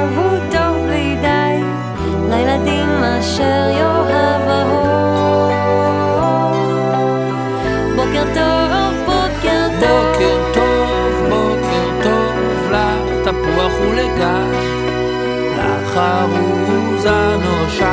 עכשיו הוא טוב בלי די, לילדים אשר יאהב האור. בוקר טוב, בוקר טוב, בוקר טוב, בוקר טוב, לתפוח ולגש, לחרוז הנושק.